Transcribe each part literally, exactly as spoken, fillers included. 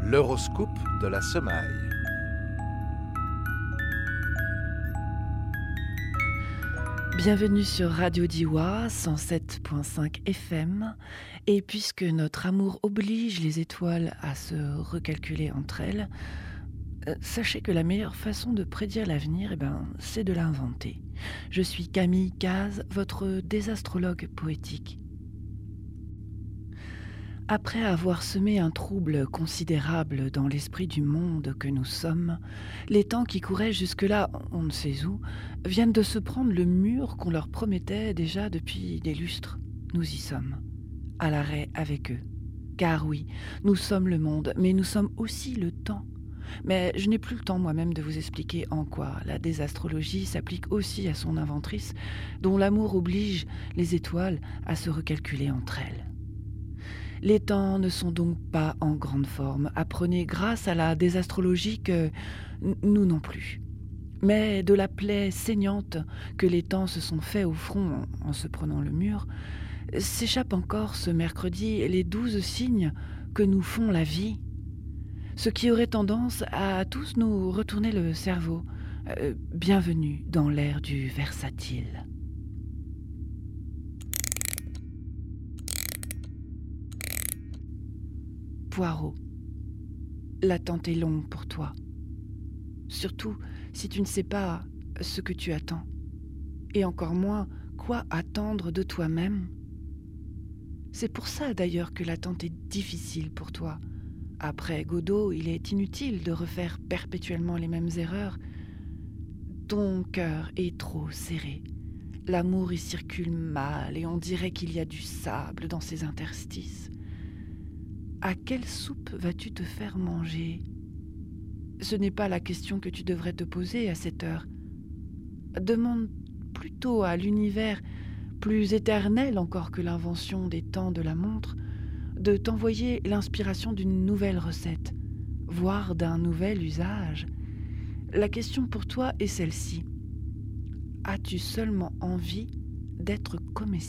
L'horoscope de la semaille. Bienvenue sur Radio Diwa, cent sept virgule cinq F M. Et puisque notre amour oblige les étoiles à se recalculer entre elles, euh, sachez que la meilleure façon de prédire l'avenir, eh ben, c'est de l'inventer. Je suis Camille Caz, votre désastrologue poétique. Après avoir semé un trouble considérable dans l'esprit du monde que nous sommes, les temps qui couraient jusque-là, on ne sait où, viennent de se prendre le mur qu'on leur promettait déjà depuis des lustres. Nous y sommes, à l'arrêt avec eux. Car oui, nous sommes le monde, mais nous sommes aussi le temps. Mais je n'ai plus le temps moi-même de vous expliquer en quoi la désastrologie s'applique aussi à son inventrice, dont l'amour oblige les étoiles à se recalculer entre elles. Les temps ne sont donc pas en grande forme. Apprenez grâce à la désastrologie que n- nous non plus. Mais de la plaie saignante que les temps se sont fait au front en, en se prenant le mur, s'échappent encore ce mercredi les douze signes que nous font la vie. Ce qui aurait tendance à tous nous retourner le cerveau. Euh, bienvenue dans l'ère du versatile. Poireau, l'attente est longue pour toi. Surtout si tu ne sais pas ce que tu attends. Et encore moins quoi attendre de toi-même. C'est pour ça d'ailleurs que l'attente est difficile pour toi. Après Godot, il est inutile de refaire perpétuellement les mêmes erreurs. Ton cœur est trop serré. L'amour y circule mal et on dirait qu'il y a du sable dans ses interstices. À quelle soupe vas-tu te faire manger ? Ce n'est pas la question que tu devrais te poser à cette heure. Demande plutôt à l'univers, plus éternel encore que l'invention des temps de la montre, de t'envoyer l'inspiration d'une nouvelle recette, voire d'un nouvel usage. La question pour toi est celle-ci. As-tu seulement envie d'être comestible ?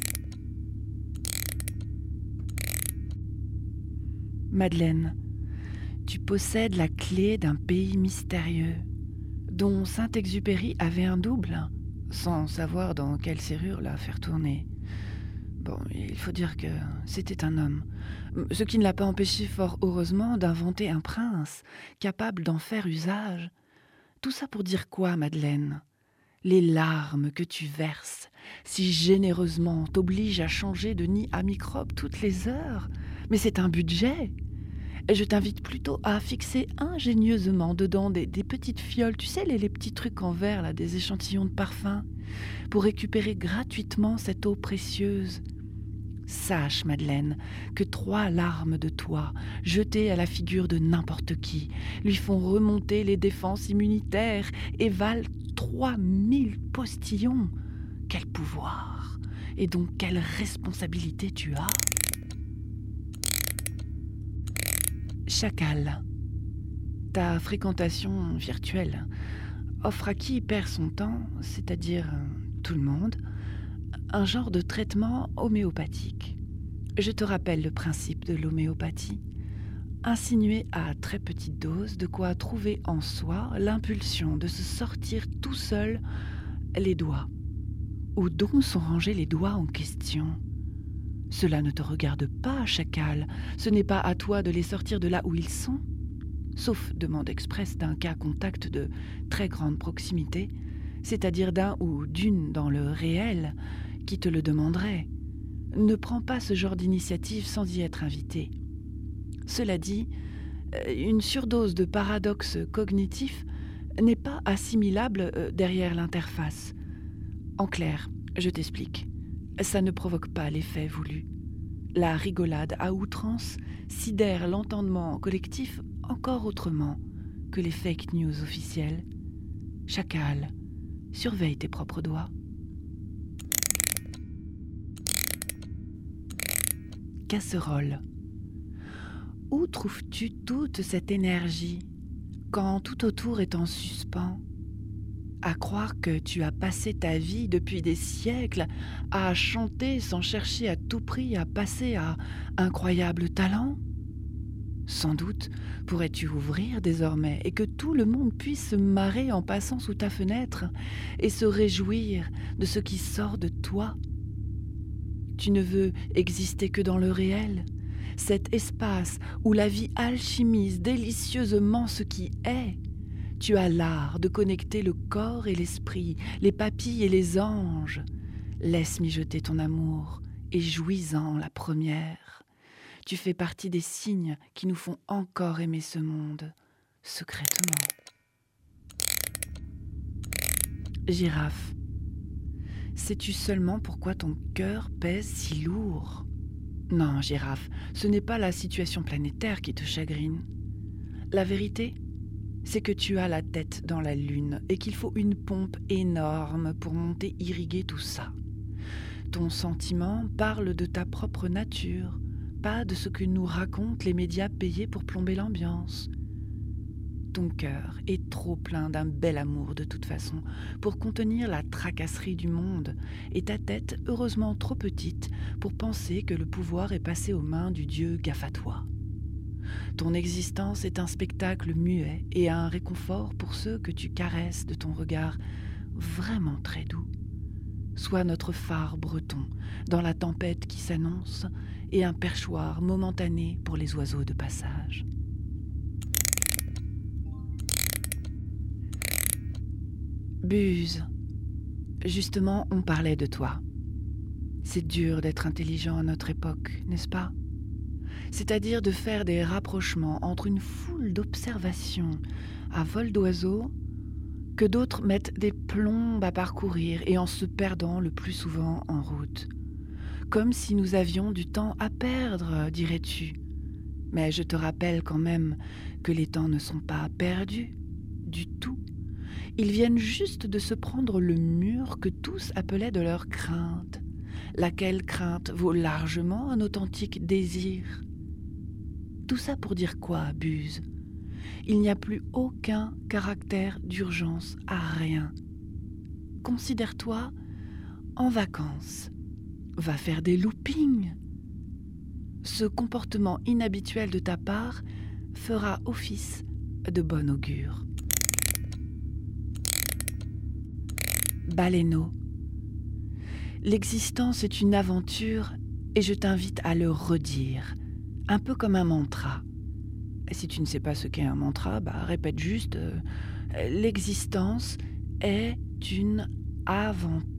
Madeleine, tu possèdes la clé d'un pays mystérieux, dont Saint-Exupéry avait un double, sans savoir dans quelle serrure la faire tourner. Bon, il faut dire que c'était un homme, ce qui ne l'a pas empêché fort heureusement d'inventer un prince, capable d'en faire usage. Tout ça pour dire quoi, Madeleine ? Les larmes que tu verses si généreusement t'obligent à changer de nid à microbes toutes les heures. Mais c'est un budget. Je t'invite plutôt à fixer ingénieusement dedans des, des petites fioles, tu sais, les, les petits trucs en verre, là, des échantillons de parfum, pour récupérer gratuitement cette eau précieuse. Sache, Madeleine, que trois larmes de toi, jetées à la figure de n'importe qui, lui font remonter les défenses immunitaires et valent trois mille postillons. Quel pouvoir! Et donc quelle responsabilité tu as? Chacal, ta fréquentation virtuelle offre à qui perd son temps, c'est-à-dire tout le monde, un genre de traitement homéopathique. Je te rappelle le principe de l'homéopathie. Insinuer à très petite dose de quoi trouver en soi l'impulsion de se sortir tout seul les doigts. Où donc sont rangés les doigts en question ? Cela ne te regarde pas, chacal. Ce n'est pas à toi de les sortir de là où ils sont. Sauf demande expresse d'un cas contact de très grande proximité, c'est-à-dire d'un ou d'une dans le réel, qui te le demanderait. Ne prends pas ce genre d'initiative sans y être invité. Cela dit, une surdose de paradoxes cognitifs n'est pas assimilable derrière l'interface. En clair, je t'explique. Ça ne provoque pas l'effet voulu. La rigolade à outrance sidère l'entendement collectif encore autrement que les fake news officielles. Chacal, surveille tes propres doigts. Casserole. Où trouves-tu toute cette énergie quand tout autour est en suspens ? À croire que tu as passé ta vie depuis des siècles à chanter sans chercher à tout prix à passer à incroyable talent ? Sans doute pourrais-tu ouvrir désormais et que tout le monde puisse se marrer en passant sous ta fenêtre et se réjouir de ce qui sort de toi. Tu ne veux exister que dans le réel, cet espace où la vie alchimise délicieusement ce qui est. Tu as l'art de connecter le corps et l'esprit, les papilles et les anges. Laisse mijoter ton amour et jouis-en la première. Tu fais partie des signes qui nous font encore aimer ce monde, secrètement. Girafe, sais-tu seulement pourquoi ton cœur pèse si lourd ? Non, Girafe, ce n'est pas la situation planétaire qui te chagrine. La vérité, c'est que tu as la tête dans la lune et qu'il faut une pompe énorme pour monter irriguer tout ça. Ton sentiment parle de ta propre nature, pas de ce que nous racontent les médias payés pour plomber l'ambiance. Ton cœur est trop plein d'un bel amour de toute façon pour contenir la tracasserie du monde et ta tête heureusement trop petite pour penser que le pouvoir est passé aux mains du dieu Gafatois. Ton existence est un spectacle muet et un réconfort pour ceux que tu caresses de ton regard vraiment très doux. Sois notre phare breton dans la tempête qui s'annonce et un perchoir momentané pour les oiseaux de passage. Buse, justement, on parlait de toi. C'est dur d'être intelligent à notre époque, n'est-ce pas ? C'est-à-dire de faire des rapprochements entre une foule d'observations à vol d'oiseau que d'autres mettent des plombes à parcourir et en se perdant le plus souvent en route. Comme si nous avions du temps à perdre, dirais-tu. Mais je te rappelle quand même que les temps ne sont pas perdus du tout. Ils viennent juste de se prendre le mur que tous appelaient de leur crainte, laquelle crainte vaut largement un authentique désir. Tout ça pour dire quoi, Buse ? Il n'y a plus aucun caractère d'urgence à rien. Considère-toi en vacances. Va faire des loopings. Ce comportement inhabituel de ta part fera office de bon augure. Baleineau. L'existence est une aventure et je t'invite à le redire, un peu comme un mantra. Si tu ne sais pas ce qu'est un mantra, bah répète juste euh, « L'existence est une aventure ».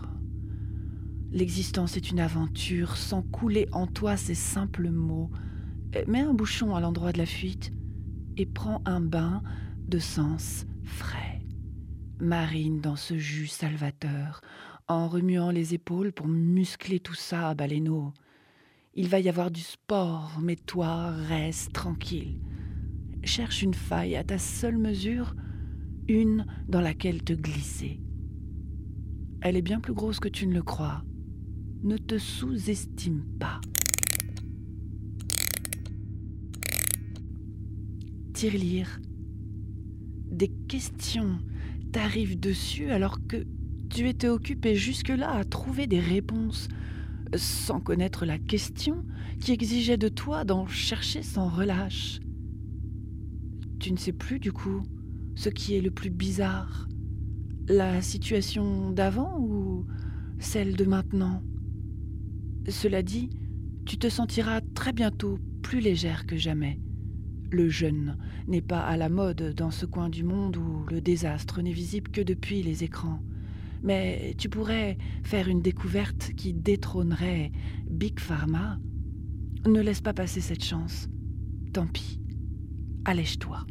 L'existence est une aventure sans couler en toi ces simples mots. Mets un bouchon à l'endroit de la fuite et prends un bain de sens frais. Marine dans ce jus salvateur, en remuant les épaules pour muscler tout ça, Baleineau. Il va y avoir du sport, mais toi, reste tranquille. Cherche une faille à ta seule mesure, une dans laquelle te glisser. Elle est bien plus grosse que tu ne le crois. Ne te sous-estime pas. Tirelire. Des questions t'arrivent dessus alors que tu étais occupé jusque-là à trouver des réponses, sans connaître la question qui exigeait de toi d'en chercher sans relâche. Tu ne sais plus du coup ce qui est le plus bizarre, la situation d'avant ou celle de maintenant. Cela dit, tu te sentiras très bientôt plus légère que jamais. Le jeûne n'est pas à la mode dans ce coin du monde où le désastre n'est visible que depuis les écrans. Mais tu pourrais faire une découverte qui détrônerait Big Pharma. Ne laisse pas passer cette chance. Tant pis. Allège-toi.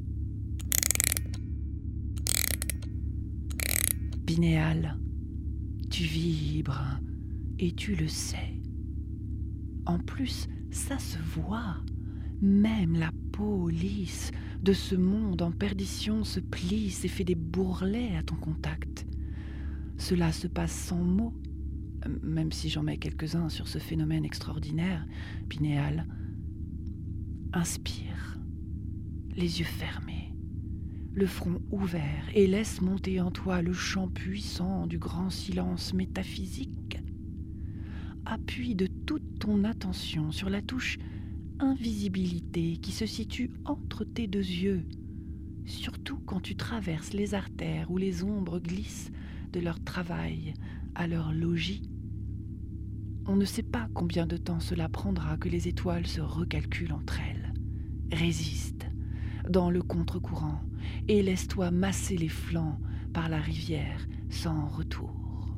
Pinéal, tu vibres et tu le sais. En plus, ça se voit. Même la peau lisse de ce monde en perdition se plisse et fait des bourrelets à ton contact. Cela se passe sans mots, même si j'en mets quelques-uns sur ce phénomène extraordinaire, Pinéal. Inspire, les yeux fermés, le front ouvert et laisse monter en toi le chant puissant du grand silence métaphysique. Appuie de toute ton attention sur la touche invisibilité qui se situe entre tes deux yeux, surtout quand tu traverses les artères où les ombres glissent de leur travail à leur logis. On ne sait pas combien de temps cela prendra que les étoiles se recalculent entre elles. Résiste dans le contre-courant et laisse-toi masser les flancs par la rivière sans retour.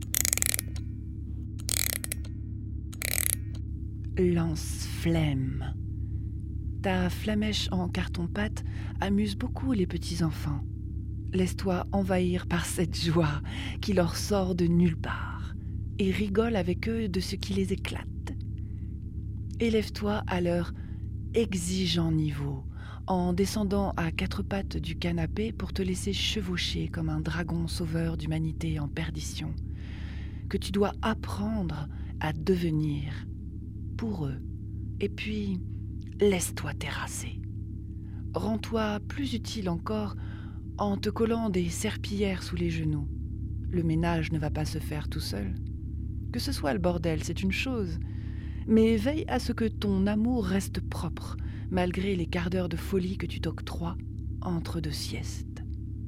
Lance-flemme. Ta flamèche en carton-pâte amuse beaucoup les petits-enfants. Laisse-toi envahir par cette joie qui leur sort de nulle part et rigole avec eux de ce qui les éclate. Élève-toi à leur exigeant niveau en descendant à quatre pattes du canapé pour te laisser chevaucher comme un dragon sauveur d'humanité en perdition, que tu dois apprendre à devenir pour eux. Et puis, laisse-toi terrasser. Rends-toi plus utile encore en te collant des serpillières sous les genoux. Le ménage ne va pas se faire tout seul. Que ce soit le bordel, c'est une chose, mais veille à ce que ton amour reste propre, malgré les quarts d'heure de folie que tu t'octroies entre deux siestes.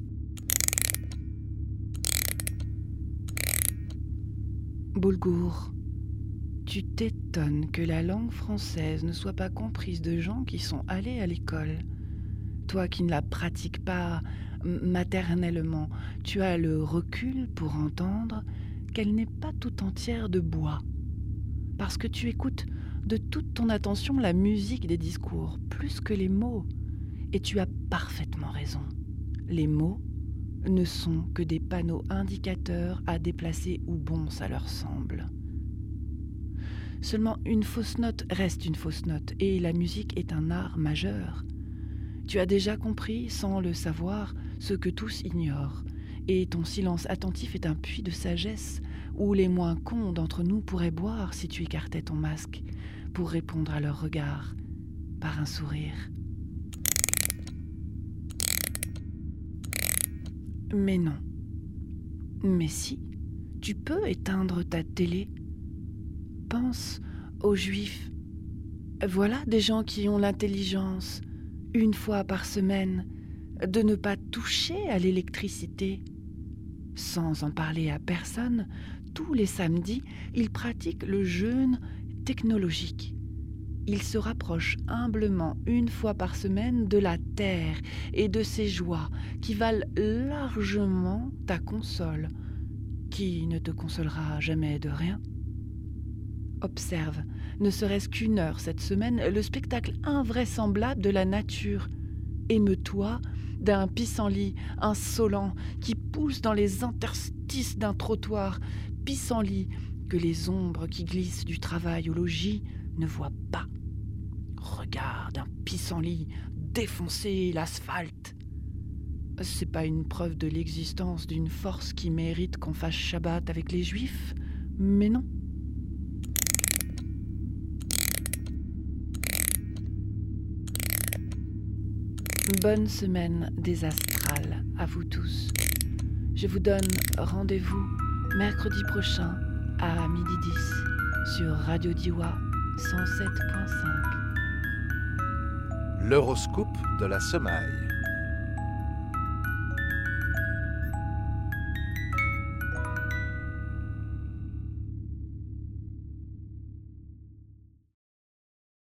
Boulgour, tu t'étonnes que la langue française ne soit pas comprise de gens qui sont allés à l'école. Toi qui ne la pratiques pas maternellement, tu as le recul pour entendre qu'elle n'est pas tout entière de bois. Parce que tu écoutes de toute ton attention la musique des discours, plus que les mots. Et tu as parfaitement raison. Les mots ne sont que des panneaux indicateurs à déplacer où bon ça leur semble. Seulement une fausse note reste une fausse note, et la musique est un art majeur. Tu as déjà compris, sans le savoir, ce que tous ignorent, et ton silence attentif est un puits de sagesse où les moins cons d'entre nous pourraient boire si tu écartais ton masque pour répondre à leur regard par un sourire. Mais non. Mais si, tu peux éteindre ta télé. Pense aux Juifs. Voilà des gens qui ont l'intelligence, une fois par semaine, de ne pas toucher à l'électricité. Sans en parler à personne, tous les samedis, ils pratiquent le jeûne technologique. Ils se rapprochent humblement une fois par semaine de la terre et de ses joies qui valent largement ta console, qui ne te consolera jamais de rien. Observe, ne serait-ce qu'une heure cette semaine, le spectacle invraisemblable de la nature. Émeus-toi d'un pissenlit insolent qui pousse dans les interstices d'un trottoir, pissenlit que les ombres qui glissent du travail au logis ne voient pas. Regarde un pissenlit défoncer l'asphalte. C'est pas une preuve de l'existence d'une force qui mérite qu'on fasse Shabbat avec les Juifs, mais non. Bonne semaine des astrales à vous tous. Je vous donne rendez-vous mercredi prochain à midi dix sur Radio Diwa cent sept point cinq. L'horoscope de la semaille.